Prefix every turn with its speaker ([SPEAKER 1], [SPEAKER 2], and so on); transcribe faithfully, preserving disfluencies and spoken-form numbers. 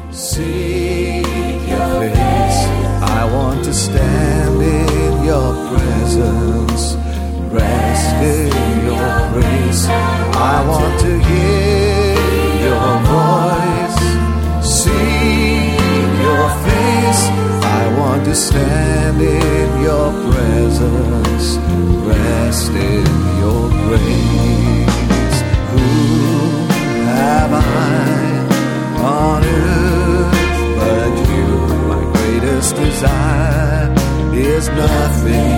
[SPEAKER 1] seek your face. I want to stand in your presence, rest in your grace. I want to hear your voice, see your face. I want to stand in your presence, rest in your grace. Who have I on earth but you? My greatest desire is nothing